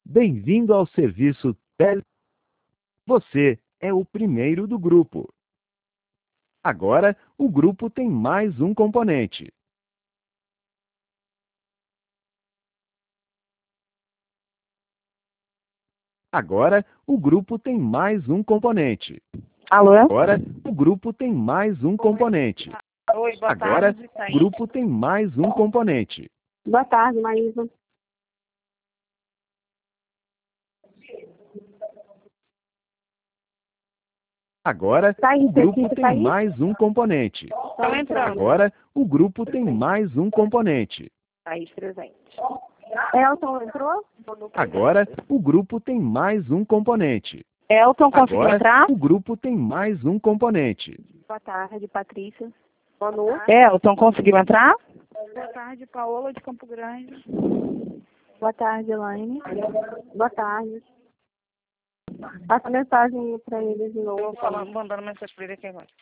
Bem-vindo ao serviço Tele. Você é o primeiro do grupo. Agora, o grupo tem mais um componente. Agora, o grupo tem mais um componente. Alô? Agora, o grupo tem mais um componente. Oi, boa Agora, tarde. o grupo tem mais um componente. Boa tarde, Maísa. Agora, Thaís, o grupo equipe, tem Thaís? mais um componente. Estão entrando. Agora, o grupo tem mais um componente. Thaís presente. Elton entrou? Agora, o grupo tem mais um componente. Elton conseguiu Agora, entrar? o grupo tem mais um componente. Boa tarde, Patrícia. Manu? Elton conseguiu entrar? Boa tarde, Paola de Campo Grande. Boa tarde, Elaine. Boa tarde. Passa mensagem para eles de novo. Eu vou falar, mandando mensagem para ele aqui agora.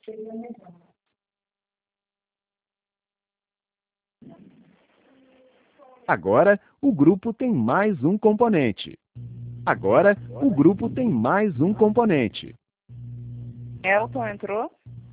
Agora, o grupo tem mais um componente. Agora, o grupo tem mais um componente. Elton entrou?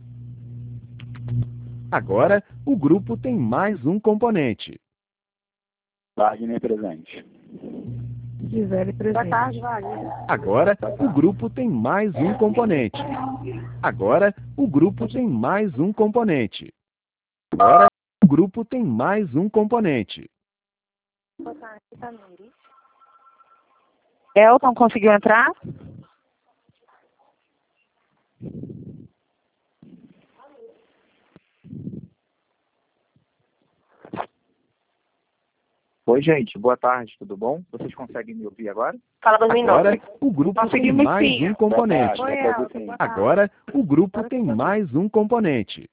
Agora, o grupo tem mais um componente. Wagner presente. Gisele Boa presente. tarde, Wagner. Agora, o grupo tem mais um componente. Agora, o grupo tem mais um componente. Agora, o grupo tem mais um componente. Boa tarde, Tamires. Elton conseguiu entrar? Oi, gente. Boa tarde, tudo bom? Vocês conseguem me ouvir agora? Fala 2009. Agora, o grupo tem Conseguimos mais sim. um componente. Oi, Boa tarde, Elton. Boa tarde. Agora, o grupo tem mais um componente.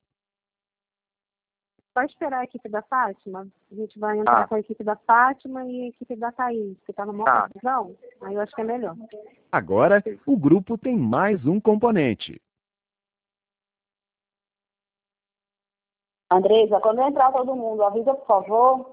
Pode esperar a equipe da Fátima? A gente vai entrar Ah. com a equipe da Fátima e a equipe da Thaís, que tá numa Tá. confusão. Aí eu acho que é melhor. Agora, o grupo tem mais um componente. Andresa, quando entrar todo mundo, avisa, por favor.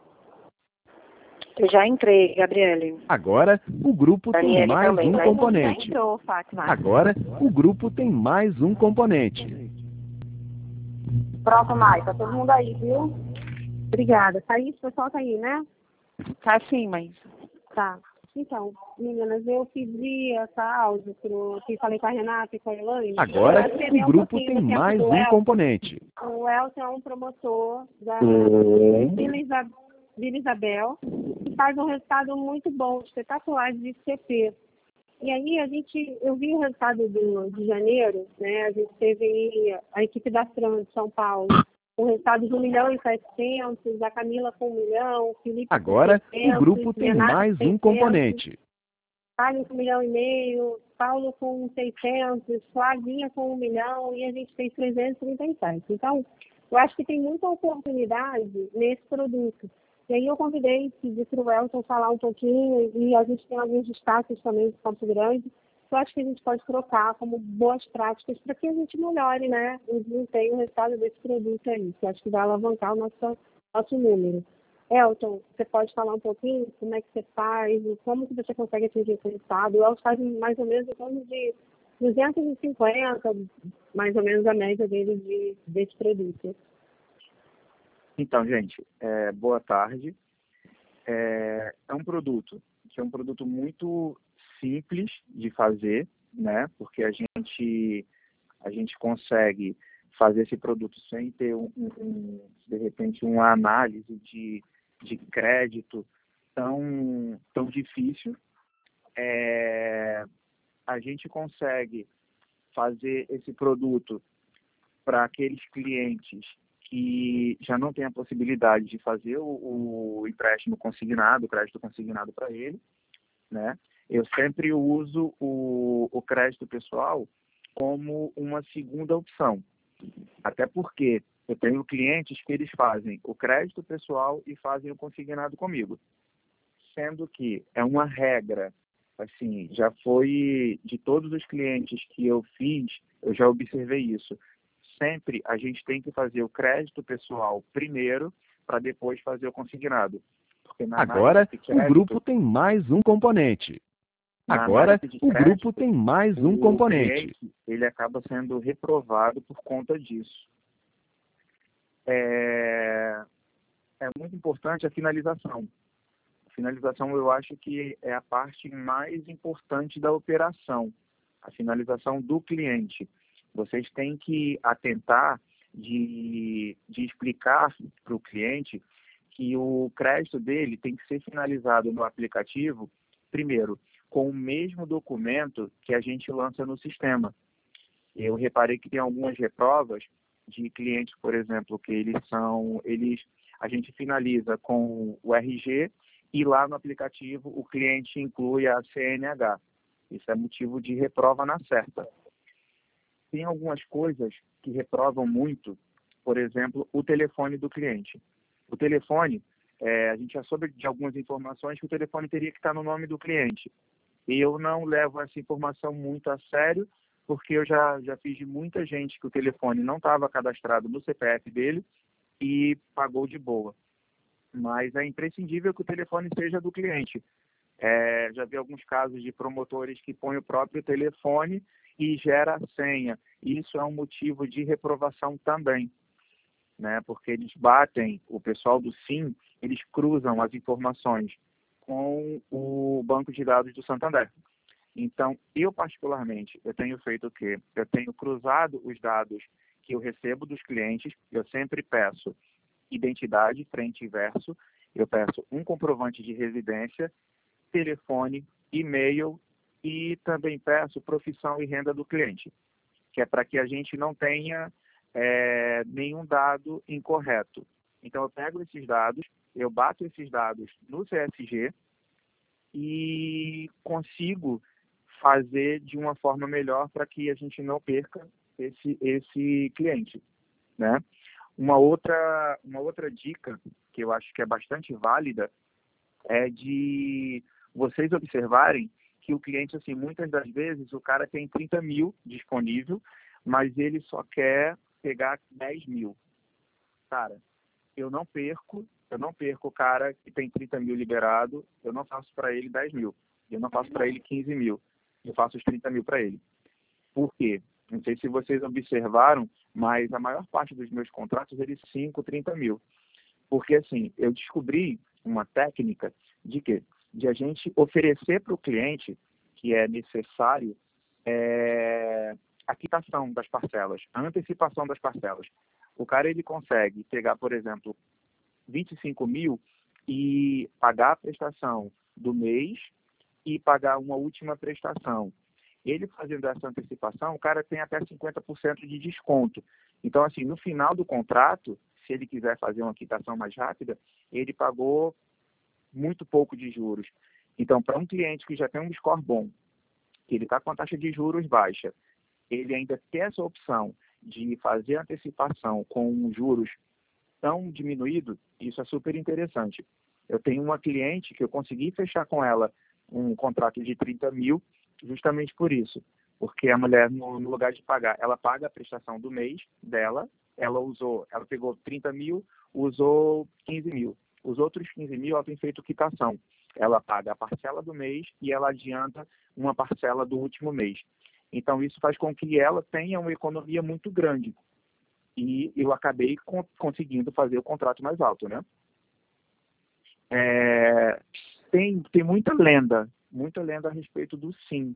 Eu já entrei, Gabriele. Agora, o grupo tem Daniele mais também, um né? componente. Entrou, Fátima. Agora, o grupo tem mais um componente. Pronto, Mai, tá todo mundo aí, viu? Obrigada. Thaís, o pessoal tá aí, né? Tá sim, mas... Tá. Então, meninas, eu pedi essa áudio que falei com a Renata e com a Elaine. Agora, pra entender o um grupo pouquinho tem do tempo mais do um Elton. componente. O Elton é um promotor da Vila Isabel e faz um resultado muito bom, espetacular de CP. E aí eu vi o resultado de janeiro, né? A gente teve aí a equipe da Fran de São Paulo, o resultado de 1.700.000, a Camila com 1 milhão, o Felipe Agora, com 600, o grupo tem Renata mais com um 600, componente. Thales com 1,5 milhão, Paulo com 600, Flavinha com 1 milhão e a gente fez 337. Então, eu acho que tem muita oportunidade nesse produto. E aí eu convidei, pedi para o Elton falar um pouquinho e a gente tem alguns destaques também de Campo Grande. Eu acho que a gente pode trocar como boas práticas para que a gente melhore, né, o desempenho, o resultado desse produto aí, que eu acho que vai alavancar o nosso número. Elton, você pode falar um pouquinho como é que você faz, como que você consegue atingir esse resultado? O Elton faz mais ou menos em torno de 250, mais ou menos a média dele desse produto. Então, gente, boa tarde. É um produto que é um produto muito simples de fazer, né? Porque a gente consegue fazer esse produto sem ter de repente, uma análise de crédito tão difícil. A gente consegue fazer esse produto para aqueles clientes que já não têm a possibilidade de fazer o empréstimo consignado, o crédito consignado para ele, né? Eu sempre uso o crédito pessoal como uma segunda opção, até porque eu tenho clientes que eles fazem o crédito pessoal e fazem o consignado comigo, sendo que é uma regra, assim, já foi de todos os clientes que eu fiz, eu já observei isso. Sempre a gente tem que fazer o crédito pessoal primeiro, para depois fazer o consignado. Porque na Agora, análise de o crédito, grupo tem mais um componente. na Agora, análise de o crédito, grupo tem mais um o componente. cliente, ele acaba sendo reprovado por conta disso. É muito importante a finalização. A finalização, eu acho que é a parte mais importante da operação, a finalização do cliente. Vocês têm que atentar de explicar para o cliente que o crédito dele tem que ser finalizado no aplicativo, primeiro, com o mesmo documento que a gente lança no sistema. Eu reparei que tem algumas reprovas de clientes, por exemplo, que a gente finaliza com o RG e lá no aplicativo o cliente inclui a CNH. Isso é motivo de reprova na certa. Tem algumas coisas que reprovam muito, por exemplo, o telefone do cliente. O telefone, a gente já soube de algumas informações que o telefone teria que estar no nome do cliente. E eu não levo essa informação muito a sério, porque eu já fiz de muita gente que o telefone não estava cadastrado no CPF dele e pagou de boa. Mas é imprescindível que o telefone seja do cliente. Já vi alguns casos de promotores que põem o próprio telefone e gera a senha. Isso é um motivo de reprovação também, né? Porque eles batem, o pessoal do SIM, eles cruzam as informações com o banco de dados do Santander. Então, eu particularmente, eu tenho feito o quê? Eu tenho cruzado os dados que eu recebo dos clientes, eu sempre peço identidade, frente e verso, eu peço um comprovante de residência, telefone, e-mail e também peço profissão e renda do cliente, que é para que a gente não tenha nenhum dado incorreto. Então, eu pego esses dados, eu bato esses dados no CSG e consigo fazer de uma forma melhor para que a gente não perca esse cliente, né? Uma outra dica que eu acho que é bastante válida é de vocês observarem que o cliente, assim, muitas das vezes, o cara tem 30 mil disponível, mas ele só quer pegar 10 mil. Cara, eu não perco o cara que tem 30 mil liberado, eu não faço para ele 10 mil, eu não faço para ele 15 mil, eu faço os 30 mil para ele. Por quê? Não sei se vocês observaram, mas a maior parte dos meus contratos, eles 5, 30 mil. Porque, assim, eu descobri uma técnica de quê? De a gente oferecer para o cliente que é necessário a quitação das parcelas, a antecipação das parcelas. O cara, ele consegue pegar, por exemplo, 25 mil e pagar a prestação do mês e pagar uma última prestação. Ele fazendo essa antecipação, o cara tem até 50% de desconto. Então, assim, no final do contrato, se ele quiser fazer uma quitação mais rápida, ele pagou muito pouco de juros. Então, para um cliente que já tem um score bom, que ele está com a taxa de juros baixa, ele ainda tem essa opção de fazer antecipação com juros tão diminuído, isso é super interessante. Eu tenho uma cliente que eu consegui fechar com ela um contrato de 30 mil, justamente por isso. Porque a mulher, no lugar de pagar, ela paga a prestação do mês dela, ela pegou 30 mil, usou 15 mil. Os outros 15 mil, ela tem feito quitação. Ela paga a parcela do mês e ela adianta uma parcela do último mês. Então, isso faz com que ela tenha uma economia muito grande. E eu acabei conseguindo fazer o contrato mais alto, né? Tem muita lenda a respeito do SIM.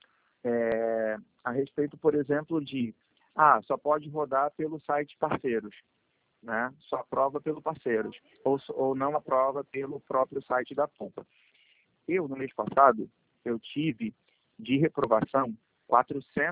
A respeito, por exemplo, de só pode rodar pelo site parceiros, né? Só aprova pelo parceiros, ou não aprova pelo próprio site da Pompa. No mês passado, eu tive de reprovação 400